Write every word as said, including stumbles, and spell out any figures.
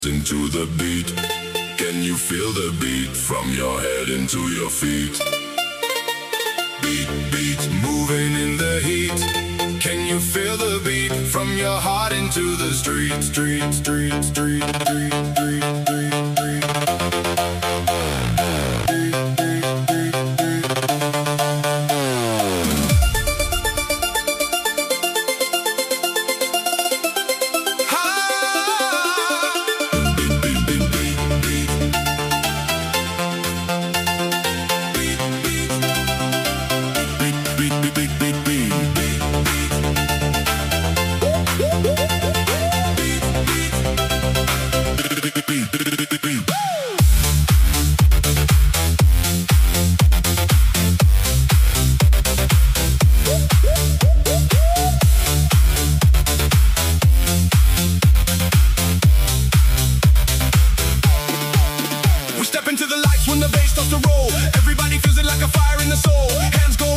Into the beat. Can you feel the beat from your head into your feet? Beat, beat, moving in the heat. Can you feel the beat from your heart into the street? Street, street, street, street, street, street, street. Into the lights when the bass starts to roll. Everybody feels it like a fire in the soul. Hands go